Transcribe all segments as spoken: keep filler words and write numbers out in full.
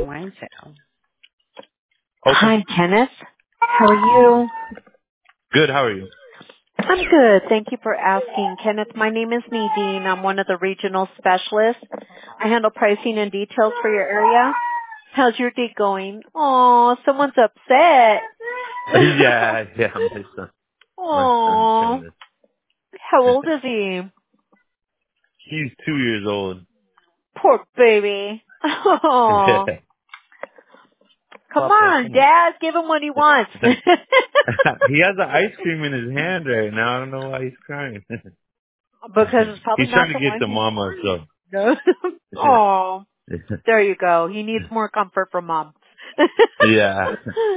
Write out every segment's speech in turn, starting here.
Why is it? Okay. Hi, Kenneth. How are you? Good. How are you? I'm good. Thank you for asking. Kenneth, my name is Nadine. I'm one of the regional specialists. I handle pricing and details for your area. How's your day going? Oh, someone's upset. yeah, yeah. My son, my son's Oh, saying this. how old is he? He's two years old. Poor baby. Oh, come Papa, on, come on. Dad. Give him what he wants. he has an ice cream in his hand right now. I don't know why he's crying. Because it's probably he's not trying to the get one to he mama, so. No. Oh, there you go. He needs more comfort from mom. yeah.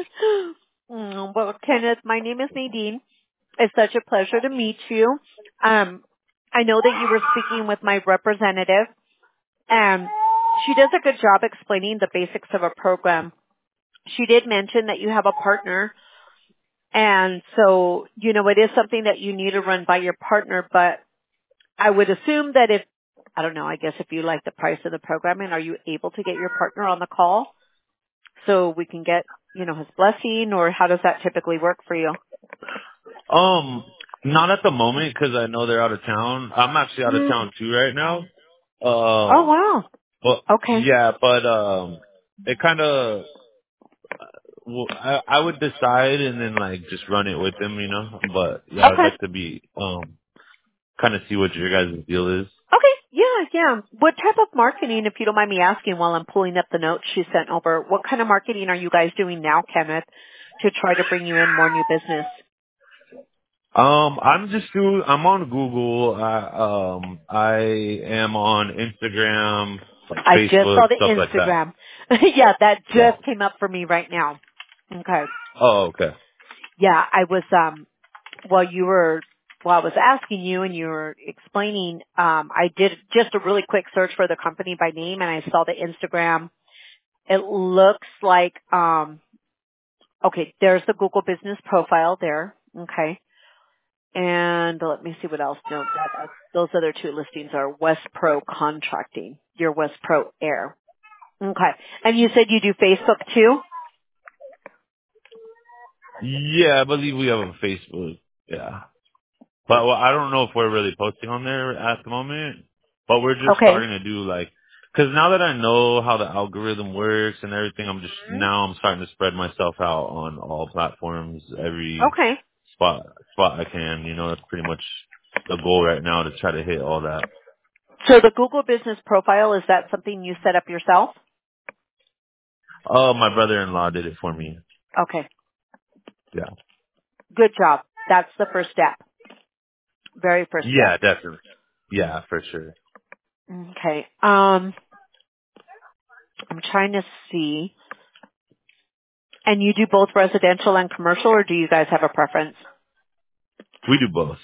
Mm, well, Kenneth, my name is Nadine. It's such a pleasure to meet you. Um, I know that you were speaking with my representative, and she does a good job explaining the basics of a program. She did mention that you have a partner, and so, you know, it is something that you need to run by your partner, but I would assume that if, I don't know, I guess if you like the price of the programming, are you able to get your partner on the call so we can get, you know, his blessing, or how does that typically work for you? Um, not at the moment because I know they're out of town. I'm actually out of Mm. town too right now. Oh, Um, wow. but Okay. yeah, but um, it kind of well, I, I would decide and then like just run it with them, you know. But yeah, I'd Okay. like to be um kind of see what your guys' deal is. Okay. Yeah, yeah. What type of marketing, if you don't mind me asking while I'm pulling up the notes she sent over, what kind of marketing are you guys doing now, Kenneth, to try to bring you in more new business? Um, I'm just doing. I'm on Google. I, um, I am on Instagram, like I just Facebook, saw the stuff like that. Instagram. Yeah, that Yeah. just came up for me right now. Okay. Oh, okay. Yeah, I was um while you were while I was asking you and you were explaining, um, I did just a really quick search for the company by name and I saw the Instagram. It looks like um okay, there's the Google business profile there. Okay. And let me see what else. No, that uh, those other two listings are West Pro Contracting, your West Pro Air. Okay. And you said you do Facebook too? Yeah, I believe we have a Facebook. Yeah. But well, I don't know if we're really posting on there at the moment, but we're just Okay. starting to do like, cause now that I know how the algorithm works and everything, I'm just, now I'm starting to spread myself out on all platforms, every Okay. spot, spot I can, you know, that's pretty much the goal right now to try to hit all that. So the Google business profile, is that something you set up yourself? Oh, my brother-in-law did it for me. Okay. Yeah. Good job. That's the first step. Very first Yeah, step. definitely. Yeah, for sure. Okay. Um, I'm trying to see. And you do both residential and commercial, or do you guys have a preference? We do both.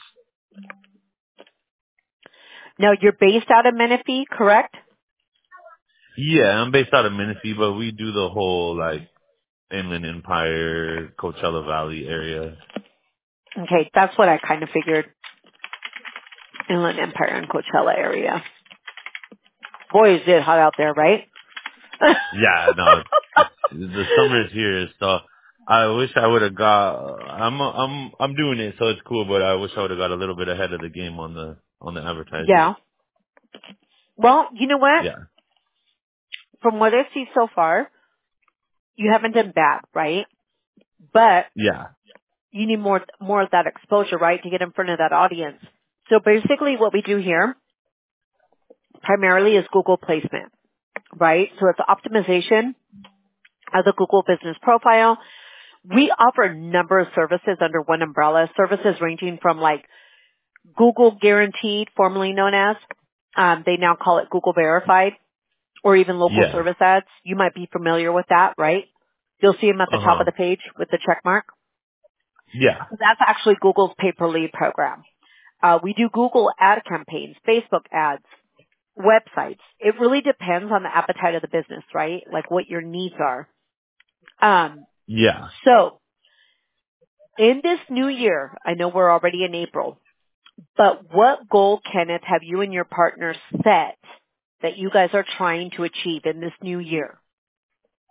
Now, you're based out of Menifee, correct? Yeah, I'm based out of Menifee, but we do the whole like Inland Empire, Coachella Valley area. Okay, that's what I kind of figured. Inland Empire and Coachella area. Boy, is it hot out there, right? Yeah, no, it's, it's the summer is here, so I wish I would have got. I'm I'm I'm doing it, so it's cool. But I wish I would have got a little bit ahead of the game on the on the advertising. Yeah. Well, you know what? Yeah, From what I see so far, you haven't done bad, right? But yeah, you need more more of that exposure, right, to get in front of that audience. So basically what we do here primarily is Google placement, right? So it's optimization of the Google business profile. We offer a number of services under one umbrella, services ranging from like Google Guaranteed, formerly known as, um, they now call it Google Verified, or even local yeah. service ads. You might be familiar with that, right? You'll see them at the Uh top huh. of the page with the check mark. Yeah, So that's actually Google's pay-per-lead program. Uh, we do Google ad campaigns, Facebook ads, websites. It really depends on the appetite of the business, right? Like what your needs are. Um, yeah. so in this new year, I know we're already in April, but what goal, Kenneth, have you and your partner set that you guys are trying to achieve in this new year?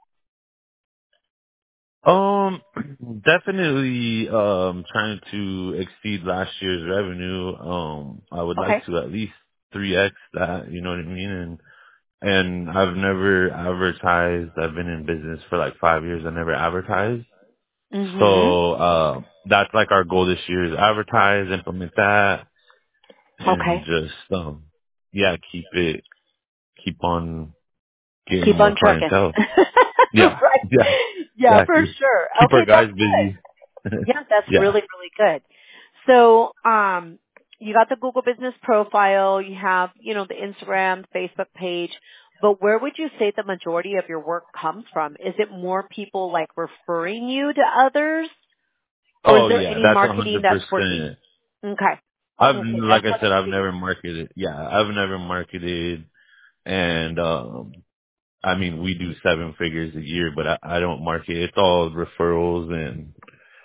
Um, definitely, um, trying to exceed last year's revenue. Um, I would like Okay. to at least three X that, you know what I mean? And, and I've never advertised. I've been in business for like five years. I never advertised. Mhm. So, uh, that's like our goal this year is advertise, implement that, and Okay. just, um, yeah, keep it, keep on getting Keep more on trucking. clientele. Yeah, Right. yeah, Yeah, for exactly. sure. Keep our Okay, that's guys good. busy. Yeah, that's Yeah. really, really good. So, um, you got the Google business profile, you have, you know, the Instagram, Facebook page, but where would you say the majority of your work comes from? Is it more people like referring you to others? Or is Oh there yeah, any that's a marketing hundred that's working? percent. Okay. I've, Okay, like that's I what I said, I've figured. never marketed. Yeah, I've never marketed, and um, I mean, we do seven figures a year, but I, I don't market. It's all referrals and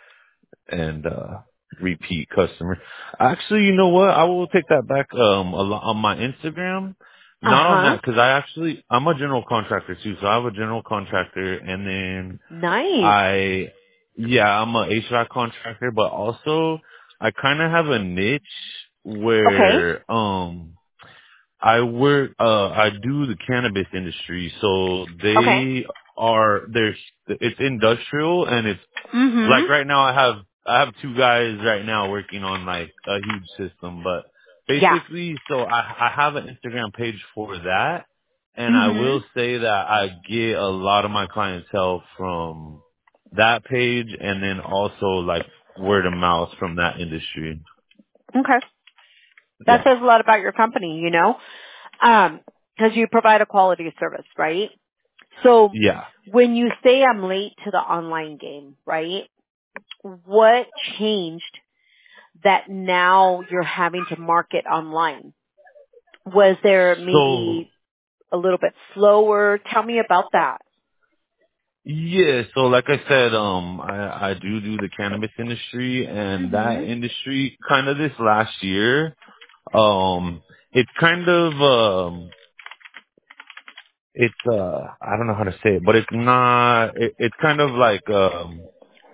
and uh repeat customers. Actually, you know what? I will take that back. Um, a lot on my Instagram. Not on Uh-huh. that because I actually I'm a general contractor too. So I have a general contractor, and then Nice. I, yeah, I'm a H V A C contractor, but also I kind of have a niche Okay. where, um, I work, uh, I do the cannabis industry. So Okay. they are, there's, it's industrial and it's Mhm. like right now I have I have two guys right now working on like a huge system, but Yeah. basically so I I have an Instagram page for that, and I will Mhm. say that I get a lot of my clientele from that page and then also like word of mouth from that industry. Okay. That Yeah. says a lot about your company, you know? Um, because you provide a quality service, right? So Yeah. when you say I'm late to the online game, right? What changed that now you're having to market online? Was there So maybe a little bit slower? Tell me about that. yeah, so like I said, um, I, I do do the cannabis industry, and that Mhm. industry kind of this last year, um, it's kind of um, it's uh, I don't know how to say it, but it's not. It, it's kind of like um,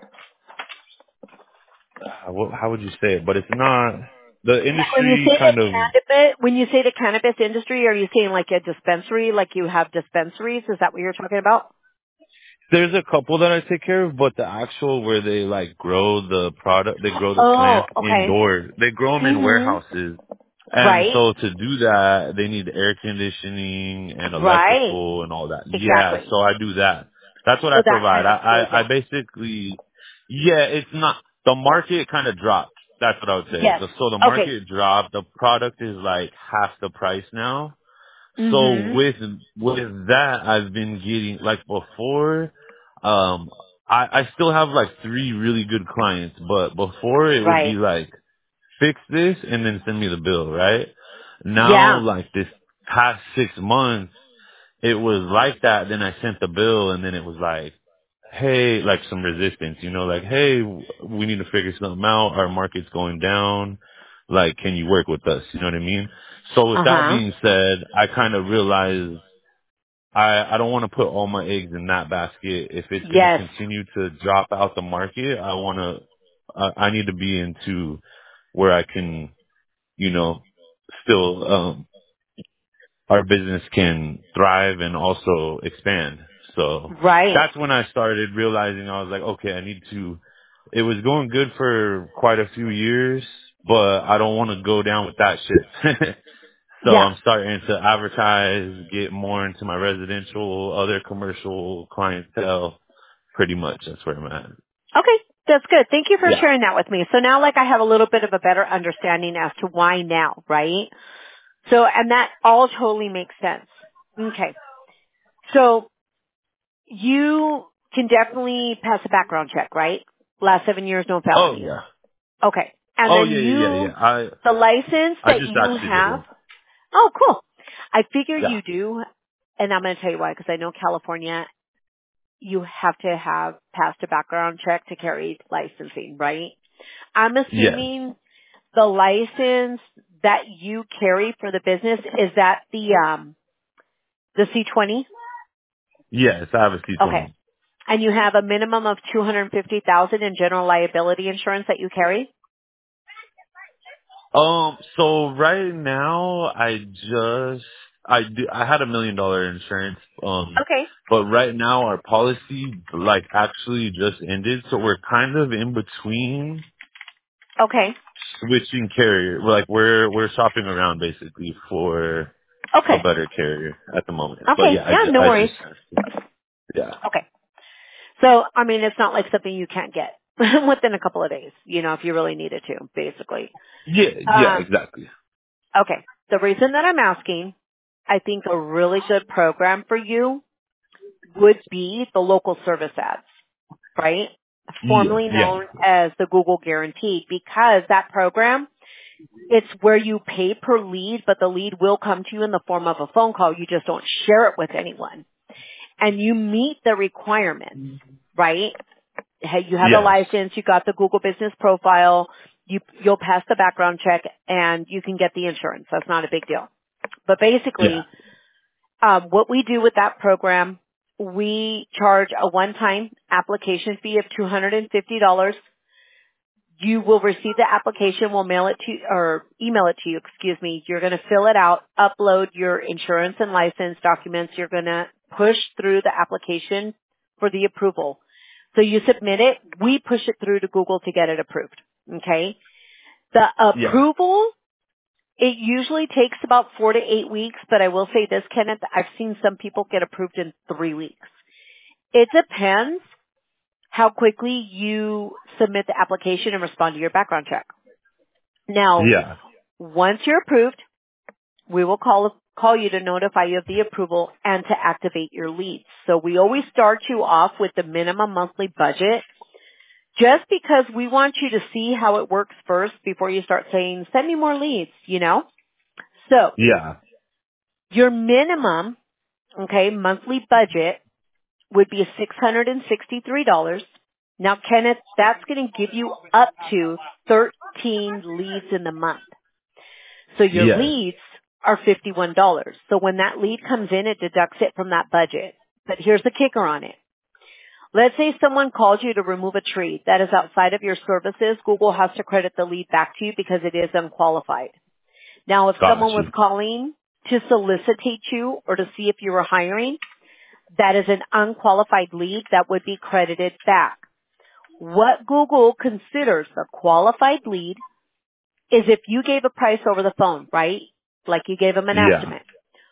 how, how would you say it? But it's not. The Like when you industry say the kind of cannabis, when you say the cannabis industry, are you saying like a dispensary, like you have dispensaries? Is that what you're talking about? there's a couple that I take care of, but the actual where they like grow the product, they grow the Oh, plants okay. indoors. They grow them in Mhm. warehouses. And Right. so to do that, they need air conditioning and Right. electrical and all that. Yeah, Exactly. so I do that. That's what I So that provide. kind I, of slowed I, I down. basically, yeah, it's not, the market kind of dropped. That's what I would say. Yes. The- So the Okay. market dropped. The product is like half the price now. So Mhm. with, with that, I've been getting, like before, um, I, I still have like three really good clients, but before it would be Right. like, fix this and then send me the bill, right? Now, Yeah. like this past six months, it was like that. Then I sent the bill and then it was like, hey, like some resistance, you know, like, hey, we need to figure something out. Our market's going down. Like, can you work with us? You know what I mean? So with Uh that huh. being said, I kind of realized I, I don't want to put all my eggs in that basket. If it's going to Yes. continue to drop out the market, I want to, I, I need to be into where I can you know, still um our business can thrive and also expand. So Right. that's when I started realizing I was like, okay, I need to it was going good for quite a few years, but I don't want to go down with that shit. So Yeah. I'm starting to advertise, get more into my residential, other commercial clientele. Pretty much that's where I'm at. Okay. That's good. Thank you for Yeah. sharing that with me. So now like I have a little bit of a better understanding as to why now, right? So, and that all totally makes sense. Okay. So you can definitely pass a background check, right? Last seven years, no Oh felonies. yeah. Okay. And Oh then yeah, yeah, yeah, you, yeah. I the license I that just you actually did have, one. oh cool. I figure Yeah. you do, and I'm going to tell you why, because I know California, you have to have passed a background check to carry licensing, right? I'm Yes. assuming the license that you carry for the business, is that the, um, the C twenty? Yes, I have a C Okay. twenty. And you have a minimum of two hundred fifty thousand dollars in general liability insurance that you carry? Um, so right now I just I do I had a million dollar insurance. Um, Okay. but right now our policy like actually just ended, so we're kind of in between Okay. switching carrier. We're like we're we're shopping around basically for a Okay. better carrier at the moment. But Okay. yeah, I, Yeah, ju- no I worries. just yeah Okay. So, I mean, it's not like something you can't get within a couple of days, you know, if you really needed to, basically. yeah yeah Um, exactly okay. The reason that I'm asking, I think a really good program for you would be the local service ads, right? yeah Formerly yeah known as the Google Guaranteed, because that program, it's where you pay per lead, but the lead will come to you in the form of a phone call. You just don't share it with anyone. And you meet the requirements, right? Hey, you have the yes license, you got the Google business profile, you, you'll pass the background check, and you can get the insurance. That's not a big deal. But yeah basically, um, what we do with that program, we charge a one-time application fee of two hundred fifty dollars. You will receive the application, we'll mail it to you, or email it to you, excuse me. You're going to fill it out, upload your insurance and license documents. You're going to push through the application for the approval. So you submit it, we push it through to Google to get it approved. Okay? The yeah approval, it usually takes about four to eight weeks, but I will say this, Kenneth, I've seen some people get approved in three weeks. It depends how quickly you submit the application and respond to your background check. Now, yeah once you're approved, we will call call you to notify you of the approval and to activate your leads. So we always start you off with the minimum monthly budget just because we want you to see how it works first before you start saying, send me more leads, you know? So yeah your minimum, okay, monthly budget would be six hundred sixty-three dollars. Now, Kenneth, that's going to give you up to thirteen leads in the month. So your yes leads are fifty-one dollars. So when that lead comes in, it deducts it from that budget. But here's the kicker on it. Let's say someone called you to remove a tree that is outside of your services. Google has to credit the lead back to you because it is unqualified. Now, if got someone was you calling to solicitate you or to see if you were hiring, that is an unqualified lead that would be credited back. What Google considers a qualified lead is if you gave a price over the phone, right? Like you gave them an yeah estimate.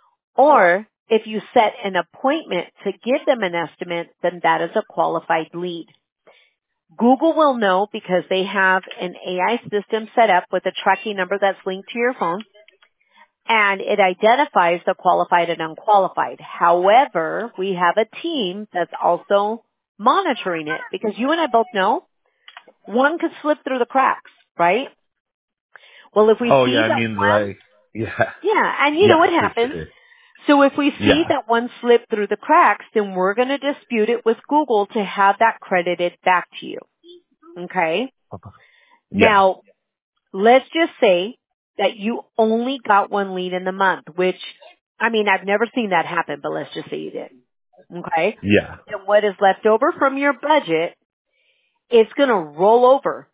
Or if you set an appointment to give them an estimate, then that is a qualified lead. Google will know because they have an A I system set up with a tracking number that's linked to your phone, and it identifies the qualified and unqualified. However, we have a team that's also monitoring it because you and I both know one could slip through the cracks, right? Well, if we oh see yeah I that mean one, like yeah yeah, and you know yeah it for happens. sure So if we see yeah that one slip through the cracks, then we're going to dispute it with Google to have that credited back to you. Okay? yeah Now, let's just say that you only got one lead in the month, which, I mean, I've never seen that happen, but let's just say you did. Okay? yeah Then what is left over from your budget, it's going to roll over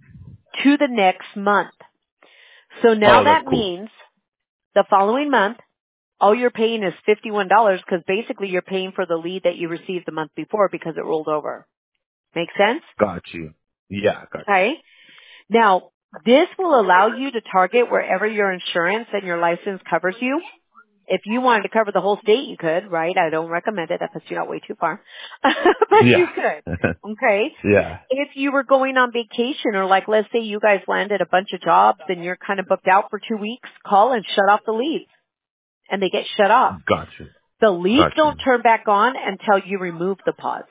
to the next month. So now oh that's that cool means the following month, all you're paying is fifty-one dollars because basically you're paying for the lead that you received the month before because it rolled over. Make sense? got you yeah got Okay. Now, this will allow you to target wherever your insurance and your license covers you. If you wanted to cover the whole state, you could, right? I don't recommend it. That puts you out way too far. But you you yeah could. Okay. yeah If you were going on vacation or like let's say you guys landed a bunch of jobs and you're kind of booked out for two weeks, call and shut off the leads. And they get shut off. got you The leads got don't you turn back on until you remove the pause.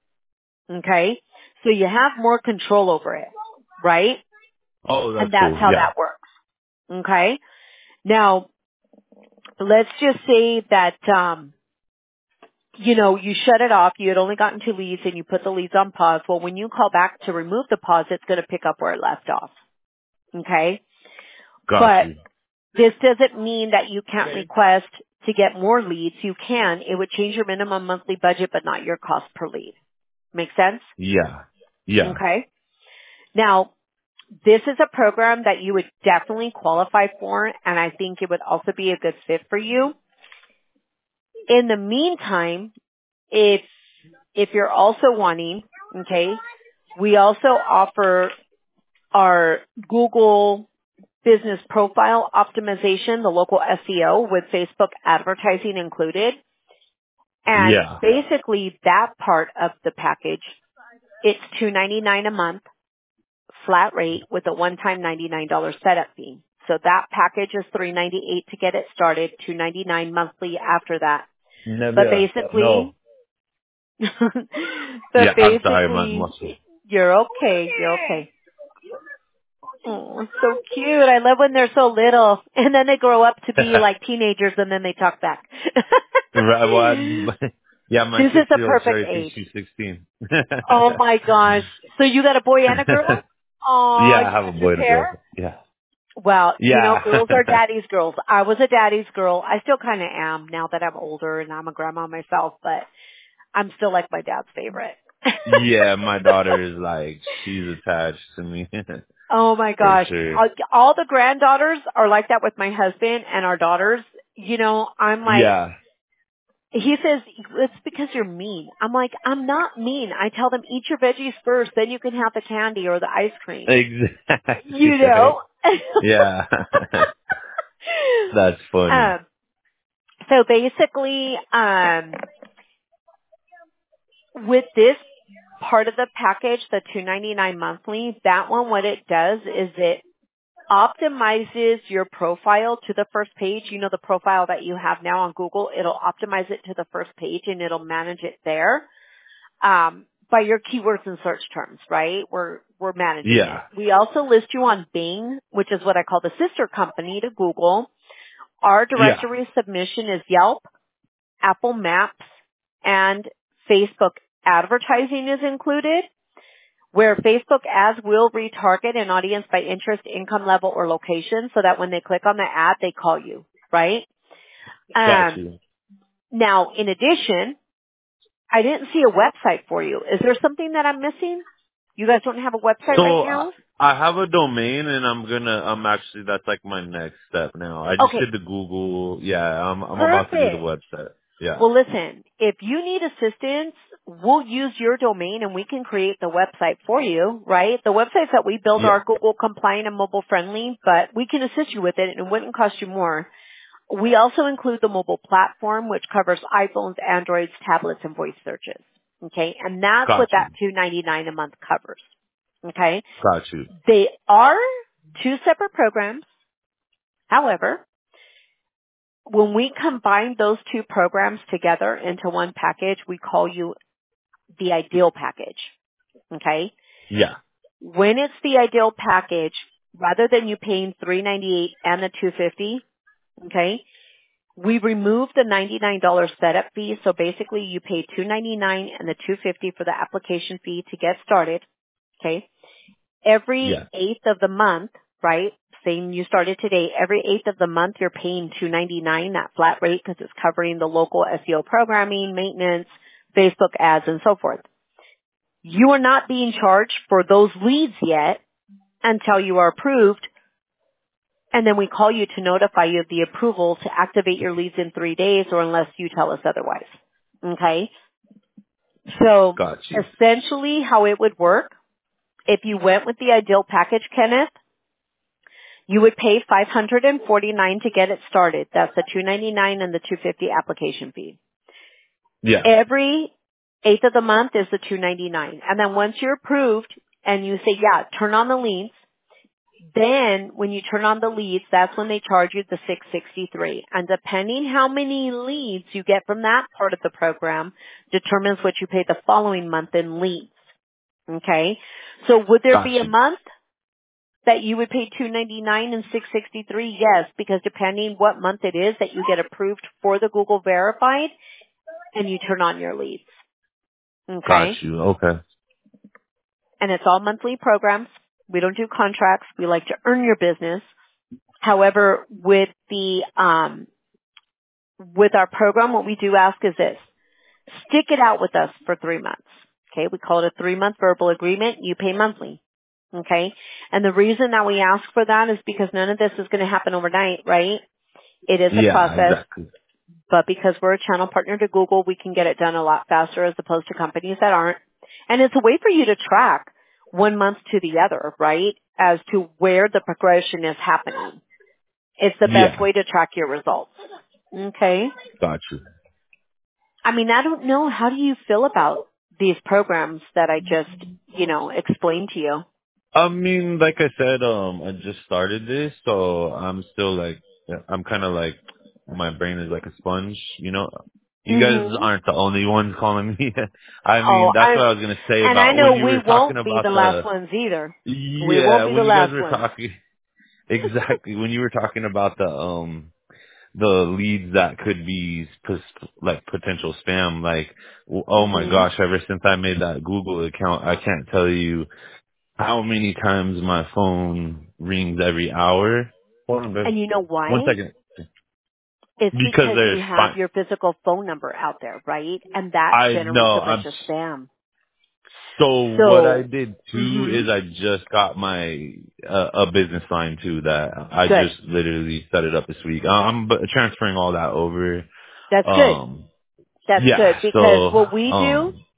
Okay? So you have more control over it, right? oh And that's that's cool how yeah that works. Okay? Now, let's just say that, um, you know, you shut it off, you had only gotten two leads and you put the leads on pause. Well, when you call back to remove the pause, it's going to pick up where it left off. Okay? got But you this doesn't mean that you can't request to get more leads. You can. It would change your minimum monthly budget, but not your cost per lead. Make sense? Yeah. Yeah. Okay. Now, this is a program that you would definitely qualify for, and I think it would also be a good fit for you. In the meantime, if if you're also wanting, okay, we also offer our Google Business Profile Optimization, the local S E O with Facebook advertising included. And Yeah. basically that part of the package, it's two hundred ninety-nine dollars a month, flat rate with a one-time ninety-nine dollars setup fee. So that package is three hundred ninety-eight dollars to get it started, two hundred ninety-nine dollars monthly after that. But Never. No. basically, Yeah, but I'm sorry, my basically, muscle. you're okay, you're okay. Oh, so cute. I love when they're so little. And then they grow up to be like teenagers and then they talk back. Right, well, I- yeah, my This is a six-year-old perfect already thinks age. she's sixteen. Oh my gosh. So you got a boy and a girl? Oh, Yeah, I you have a got your boy and a girl. pair? Yeah. Well, you know, Yeah. girls are daddy's girls. I was a daddy's girl. I still kind of am now that I'm older and I'm a grandma myself, but I'm still like my dad's favorite. Yeah, my daughter is like, she's attached to me. Oh my For gosh. sure. All all the granddaughters are like that with my husband and our daughters. You know, I'm like, Yeah. he says, it's because you're mean. I'm like, I'm not mean. I tell them, eat your veggies first, then you can have the candy or the ice cream. Exactly, You right? know? Yeah. That's funny. um, so basically, um, with this part of the package, the two hundred ninety-nine monthly, that one, what it does is it optimizes your profile to the first page. You know, the profile that you have now on Google, it'll optimize it to the first page and it'll manage it there. Um, by your keywords and search terms, right? We're, we're managing it. Yeah. We also list you on Bing, which is what I call the sister company to Google. Our Yeah. directory submission is Yelp, Apple Maps, and Facebook advertising is included, where Facebook ads will retarget an audience by interest, income level, or location so that when they click on the ad, they call you, right? Got Um, you. now, in addition, I didn't see a website for you. Is there something that I'm missing? You guys don't have a website right So uh, now? I have a domain, and I'm gonna. I'm actually. That's like my next step now. I just Okay, did the Google. Yeah, I'm. I'm about to do the perfect. website. Yeah. Well, listen, if you need assistance, we'll use your domain and we can create the website for you, right? The websites that we build Yeah. are Google compliant and mobile friendly, but we can assist you with it and it wouldn't cost you more. We also include the mobile platform, which covers iPhones, Androids, tablets, and voice searches. Okay, and that's Got what that you. two hundred ninety-nine dollars a month covers. Okay, Got you. they are two separate programs. However, when we combine those two programs together into one package, we call you the ideal package. Okay, Yeah. when it's the ideal package, rather than you paying three hundred ninety-eight dollars and the two hundred fifty dollars, okay, we remove the ninety-nine dollars setup fee. So basically you pay two hundred ninety-nine dollars and the two hundred fifty dollars for the application fee to get started. Okay. Every Yeah. eighth of the month, right? Saying you started today, every eighth of the month you're paying two hundred ninety-nine dollars, that flat rate, because it's covering the local S E O programming, maintenance, Facebook ads, and so forth. You are not being charged for those leads yet until you are approved. And then we call you to notify you of the approval to activate your leads in three days or unless you tell us otherwise. Okay? So Got you. essentially how it would work, if you went with the ideal package, Kenneth, you would pay five hundred forty-nine dollars to get it started. That's the two hundred ninety-nine dollars and the two hundred fifty dollars application fee. Yeah. Every eighth of the month is the two hundred ninety-nine dollars. And then once you're approved and you say, yeah, turn on the leads, then when you turn on the leads, that's when they charge you the six hundred sixty-three dollars. And depending how many leads you get from that part of the program determines what you pay the following month in leads. Okay? So would there Got be a you. month that you would pay two hundred ninety-nine dollars and six hundred sixty-three dollars? Yes, because depending what month it is that you get approved for the Google Verified and you turn on your leads. Got Okay? you. Okay. And it's all monthly programs. We don't do contracts. We like to earn your business. However, with the um, with our program, what we do ask is this: stick it out with us for three months. Okay, we call it a three-month verbal agreement. You pay monthly. Okay, and the reason that we ask for that is because none of this is going to happen overnight, right? It is a Yeah, process, exactly. but because we're a channel partner to Google, we can get it done a lot faster as opposed to companies that aren't. And it's a way for you to track one month to the other, right, as to where the progression is happening. It's the best Yeah, way to track your results. Okay. got you. I mean, I don't know. How do you feel about these programs that I just, you know, explained to you? I mean, like I said, um, I just started this, so I'm still like, I'm kind of like, my brain is like a sponge, you know. You guys Mm-hmm. aren't the only ones calling me. I Oh, mean, that's what I I was gonna say and I about when know you we were talking won't be about the last the, ones either. We won't yeah, be the when you guys last were ones. talking, exactly, when you were talking about the, um, the leads that could be pos- like potential spam, like, w- oh my Mhm. gosh, ever since I made that Google account, I can't tell you how many times my phone rings every hour. Hold on, babe. And you know One why? second. It's Because because you there's have fine. your physical phone number out there, right? And that I generates know. a bunch I'm. of spam. So what I So, did too mhm. is I just got my uh, a business line too that I Good. just literally set it up this week. I'm b- transferring all that over. That's good. Um. That's good Yeah. because So what we do um.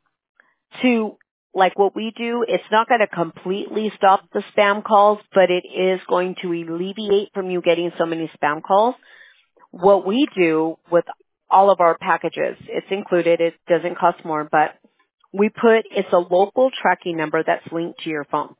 to like what we do, it's not going to completely stop the spam calls, but it is going to alleviate from you getting so many spam calls. What we do with all of our packages, it's included, it doesn't cost more, but we put, it's a local tracking number that's linked to your phone.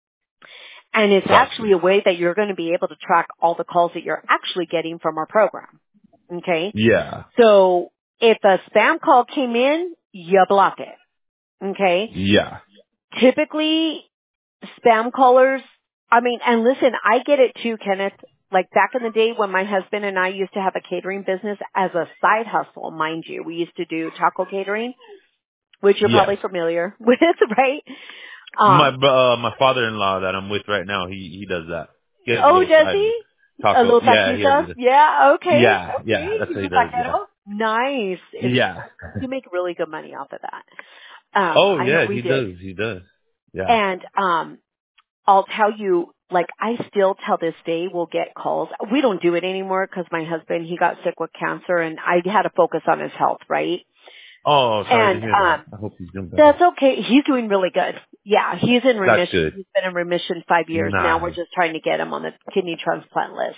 And it's Gotcha. actually a way that you're going to be able to track all the calls that you're actually getting from our program. Okay? Yeah. So if a spam call came in, you block it. Okay? Yeah. Typically, spam callers, I mean, and listen, I get it too, Kenneth. Like back in the day when my husband and I used to have a catering business as a side hustle, mind you, we used to do taco catering, which you're probably Yes. familiar with, right? My Um, uh, my father-in-law that I'm with right now, he he does that. He has a oh, little does side he? A taco. little Yeah, he has taquitos? it. Yeah, okay, Yeah, okay. yeah, that's He's what he a does. Yeah. taquero. Nice. Is Yeah. you make really good money off of that. Um, Oh I know yeah, we he did. does. He does. Yeah. And um I'll tell you, like, I still till this day will get calls. We don't do it anymore because my husband, he got sick with cancer and I had to focus on his health, right? Oh, sorry to And, hear that. um, I hope he's doing better. that's okay. He's doing really good. Yeah, he's in That's remission. good. He's been in remission five years now. We're Nice. just trying to get him on the kidney transplant list.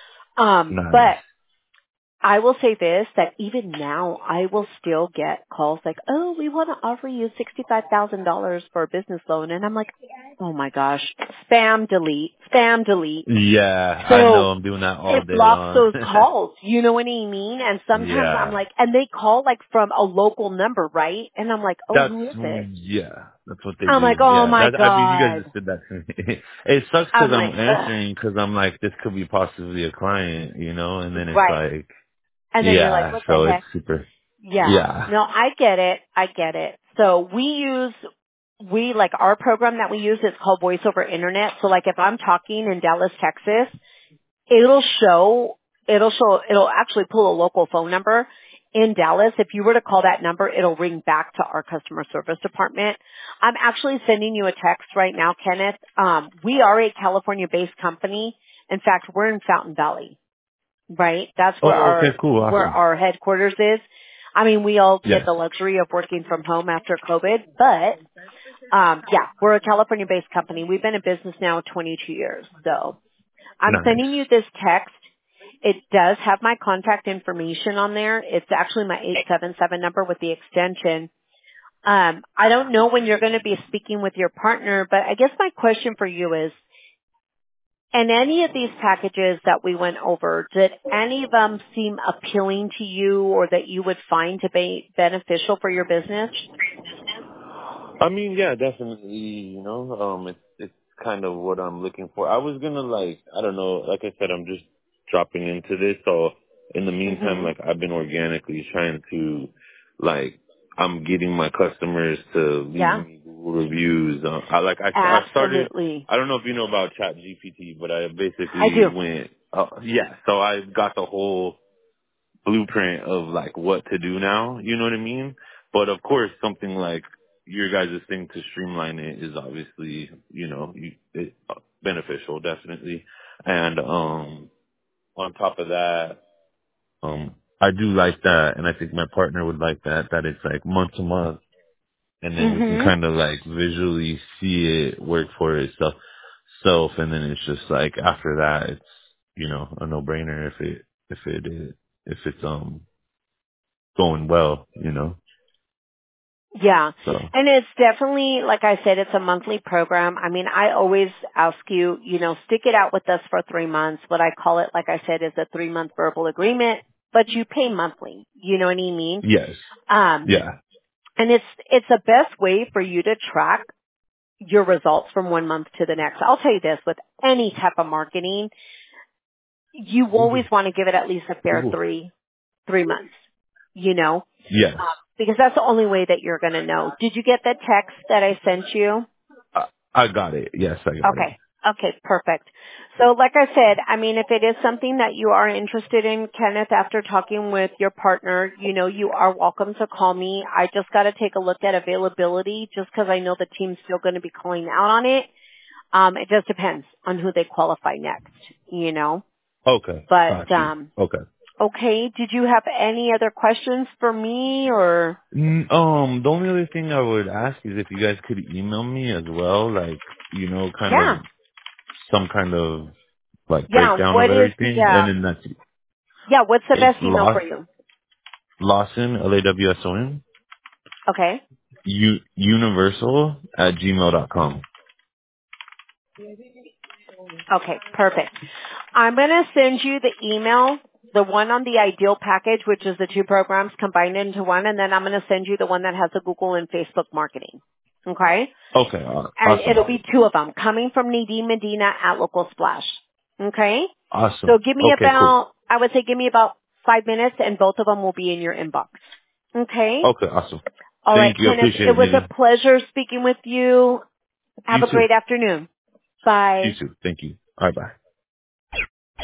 Um, Nice. but I will say this, that even now I will still get calls like, oh, we want to offer you sixty-five thousand dollars for a business loan. And I'm like, oh my gosh, spam delete, spam delete. Yeah, I know. So I'm doing that all it day blocks long. those calls. You know what I mean? And sometimes I'm Yeah. like, and they call like from a local number, right? And I'm like, oh, That's who is it? yeah. That's what they I'm like, do. oh Yeah. my That I mean, you guys God. just did that to me. It sucks because I'm I'm like, ugh. answering because I'm like, this could be possibly a client, you know. And then it's Right. like, And then you're like, yeah. what the So it's heck? super. Yeah. Yeah. No, I get it. I get it. So we use, we like our program that we use is called Voice over Internet. So like if I'm talking in Dallas, Texas, it'll show, it'll show, it'll actually pull a local phone number in Dallas. If you were to call that number, it'll ring back to our customer service department. I'm actually sending you a text right now, Kenneth. Um, we are a California-based company. In fact, we're in Fountain Valley, right? That's where Oh, okay, our, cool, where awesome. our headquarters is. I mean, we all get Yes. the luxury of working from home after COVID, but um, yeah, we're a California-based company. We've been in business now twenty-two years. So I'm Nice. sending you this text. It does have my contact information on there. It's actually my eight seven seven number with the extension. Um, I don't know when you're going to be speaking with your partner, but I guess my question for you is, in any of these packages that we went over, did any of them seem appealing to you or that you would find to be beneficial for your business? I mean, yeah, definitely. You know, um, it's it's kind of what I'm looking for. I was gonna like, I don't know. Like I said, I'm just dropping into this. So in the meantime, Hmm. like I've been organically trying to, like, I'm getting my customers to leave Yeah, me Google reviews. Uh, I like I I started. absolutely. I don't know if you know about Chat G P T, but I I basically do. went. Uh, yeah, so I got the whole blueprint of like what to do now. You know what I mean? But of course, something like your guys' thing to streamline it is obviously, you know, you, it, beneficial, definitely. And um, on top of that, um, I do like that, and I think my partner would like that. That it's like month to month, and then we can Mhm. kind of like visually see it work for itself, self, and then it's just like after that, it's you know a no brainer if it if it is, if it's um going well, you know. Yeah. So And it's definitely, like I said, it's a monthly program. I mean, I always ask you, you know, stick it out with us for three months. What I call it, like I said, is a three month verbal agreement, but you pay monthly. You know what I mean? yes, Um, yeah, and it's, it's the best way for you to track your results from one month to the next. I'll tell you this, with any type of marketing, you always want to give it at least a fair three, three months, you know? yes. Because that's the only way that you're going to know. Did you get that text that I sent you? I, I got it. Yes, I got it. Okay. Okay, perfect. So like I said, I mean, if it is something that you are interested in, Kenneth, after talking with your partner, you know, you are welcome to call me. I just got to take a look at availability just because I know the team's still going to be calling out on it. Um, it just depends on who they qualify next, you know. Okay, got But, you. um, Okay. okay, did you have any other questions for me or? Mm, Um, the only other thing I would ask is if you guys could email me as well, like, you know, kind of Yeah. some kind of like Yeah, breakdown of what is the, everything, and um, then that's yeah, what's the it's best email for Law you? Lawson L A W S O N Okay. U Universal at gmail dot com. Okay, perfect. I'm going to send you the email, the one on the Ideal package, which is the two programs combined into one, and then I'm going to send you the one that has the Google and Facebook marketing. Okay? Okay, aw- And awesome, it'll be two of them coming from Nadine Medina at Local Splash. Okay? So awesome. give me Okay, cool. about, I would say give me about five minutes and both of them will be in your inbox. Okay? Okay, awesome. All right, Thank you, I Kenneth, appreciate it it, was Nadine. a pleasure speaking with you. Have You a too. great afternoon. You Bye. too. Thank you. All right, bye.